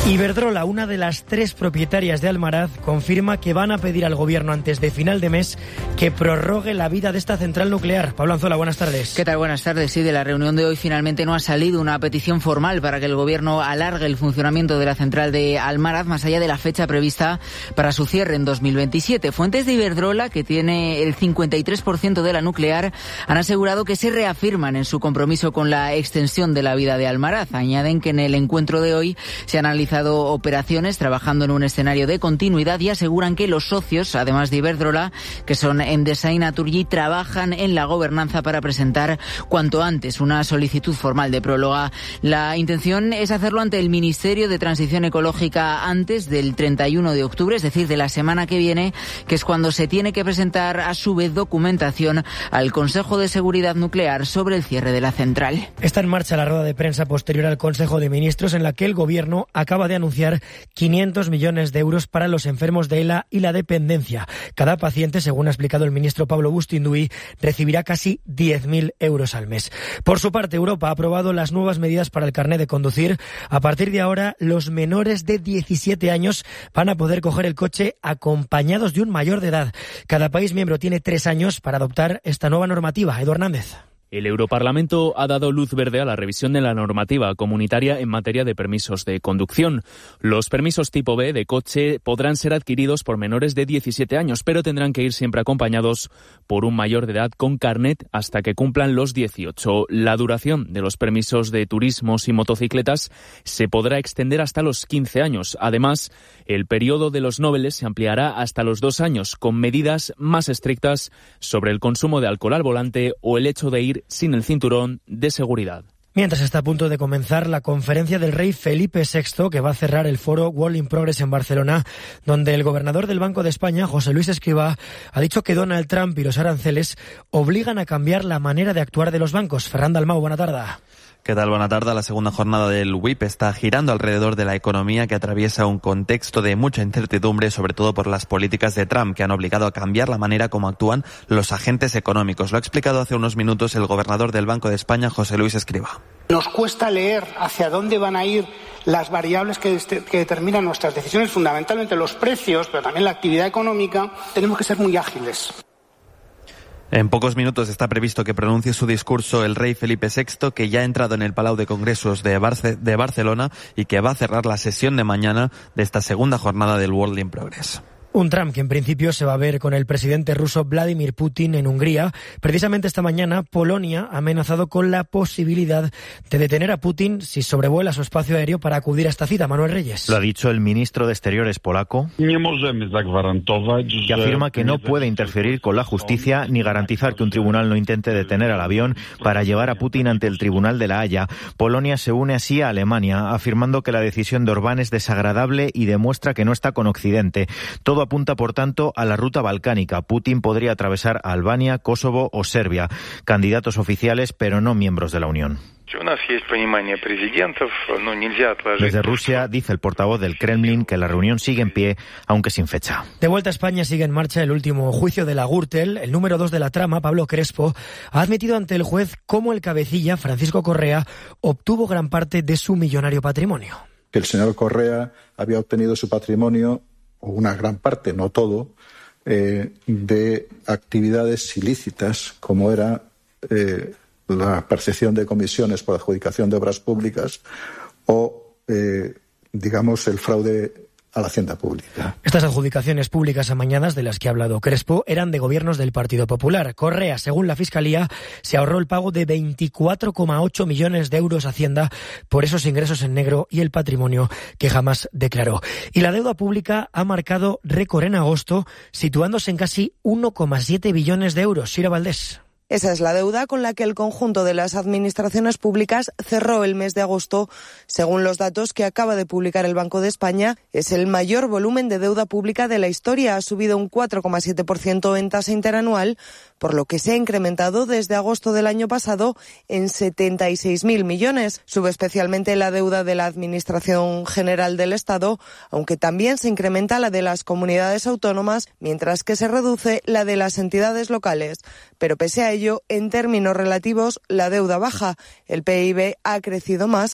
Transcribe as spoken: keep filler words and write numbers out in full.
Iberdrola, una de las tres propietarias de Almaraz, confirma que van a pedir al gobierno antes de final de mes que prorrogue la vida de esta central nuclear. Pablo Anzola, buenas tardes. ¿Qué tal? Buenas tardes. Sí, de la reunión de hoy finalmente no ha salido una petición formal para que el gobierno alargue el funcionamiento de la central de Almaraz más allá de la fecha prevista para su cierre en dos mil veintisiete. Fuentes de Iberdrola, que tiene el cincuenta y tres por ciento de la nuclear, han asegurado que se reafirman en su compromiso con la extensión de la vida de Almaraz. Añaden que en el encuentro de hoy se han analizado operaciones trabajando en un escenario de continuidad y aseguran que los socios, además de Iberdrola, que son Endesa y Naturgy, trabajan en la gobernanza para presentar cuanto antes una solicitud formal de prórroga. La intención es hacerlo ante el Ministerio de Transición Ecológica antes del treinta y uno de octubre, es decir, de la semana que viene, que es cuando se tiene que presentar a su vez documentación al Consejo de Seguridad Nuclear sobre el cierre de la central. Está en marcha la rueda de prensa posterior al Consejo de Ministros en la que el Gobierno acaba de anunciar quinientos millones de euros para los enfermos de ELA y la dependencia. Cada paciente, según ha explicado el ministro Pablo Bustinduy, recibirá casi diez mil euros al mes. Por su parte, Europa ha aprobado las nuevas medidas para el carné de conducir. A partir de ahora, los menores de diecisiete años van a poder coger el coche acompañados de un mayor de edad. Cada país miembro tiene tres años para adoptar esta nueva normativa. Edu Hernández. El Europarlamento ha dado luz verde a la revisión de la normativa comunitaria en materia de permisos de conducción. Los permisos tipo B de coche podrán ser adquiridos por menores de diecisiete años, pero tendrán que ir siempre acompañados por un mayor de edad con carnet hasta que cumplan los dieciocho. La duración de los permisos de turismos y motocicletas se podrá extender hasta los quince años. Además, el periodo de los noveles se ampliará hasta los dos años, con medidas más estrictas sobre el consumo de alcohol al volante o el hecho de ir sin el cinturón de seguridad. Mientras está a punto de comenzar la conferencia del rey Felipe sexto, que va a cerrar el foro World in Progress en Barcelona, donde el gobernador del Banco de España, José Luis Escrivá, ha dicho que Donald Trump y los aranceles obligan a cambiar la manera de actuar de los bancos. Ferran Dalmau, buena tarde. ¿Qué tal? Buena tarde. La segunda jornada del W I P está girando alrededor de la economía que atraviesa un contexto de mucha incertidumbre, sobre todo por las políticas de Trump, que han obligado a cambiar la manera como actúan los agentes económicos. Lo ha explicado hace unos minutos el gobernador del Banco de España, José Luis Escrivá. Nos cuesta leer hacia dónde van a ir las variables que, que determinan nuestras decisiones, fundamentalmente los precios, pero también la actividad económica. Tenemos que ser muy ágiles. En pocos minutos está previsto que pronuncie su discurso el rey Felipe sexto, que ya ha entrado en el Palau de Congresos de, Barce- de Barcelona y que va a cerrar la sesión de mañana de esta segunda jornada del World in Progress. Un Trump que en principio se va a ver con el presidente ruso Vladimir Putin en Hungría. Precisamente esta mañana Polonia ha amenazado con la posibilidad de detener a Putin si sobrevuela su espacio aéreo para acudir a esta cita. Manuel Reyes. Lo ha dicho el ministro de Exteriores polaco, que afirma que no puede interferir con la justicia ni garantizar que un tribunal no intente detener al avión para llevar a Putin ante el Tribunal de La Haya. Polonia se une así a Alemania, afirmando que la decisión de Orbán es desagradable y demuestra que no está con Occidente. Todo apunta, por tanto, a la ruta balcánica. Putin podría atravesar Albania, Kosovo o Serbia, candidatos oficiales pero no miembros de la Unión. Desde Rusia, dice el portavoz del Kremlin, que la reunión sigue en pie, aunque sin fecha. De vuelta a España, sigue en marcha el último juicio de la Gürtel. El número dos de la trama, Pablo Crespo, ha admitido ante el juez cómo el cabecilla, Francisco Correa, obtuvo gran parte de su millonario patrimonio. Que el señor Correa había obtenido su patrimonio, o una gran parte, no todo, eh, de actividades ilícitas, como era eh, la percepción de comisiones por adjudicación de obras públicas o, eh, digamos, el fraude a la hacienda pública. Estas adjudicaciones públicas amañadas de las que ha hablado Crespo eran de gobiernos del Partido Popular. Correa, según la Fiscalía, se ahorró el pago de veinticuatro coma ocho millones de euros a Hacienda por esos ingresos en negro y el patrimonio que jamás declaró. Y la deuda pública ha marcado récord en agosto, situándose en casi uno coma siete billones de euros. Sira Valdés. Esa es la deuda con la que el conjunto de las administraciones públicas cerró el mes de agosto. Según los datos que acaba de publicar el Banco de España, es el mayor volumen de deuda pública de la historia. Ha subido un cuatro coma siete por ciento en tasa interanual, por lo que se ha incrementado desde agosto del año pasado en setenta y seis mil millones. Sube especialmente la deuda de la Administración General del Estado, aunque también se incrementa la de las comunidades autónomas, mientras que se reduce la de las entidades locales. Pero pese a ello, en términos relativos, la deuda baja. El P I B ha crecido más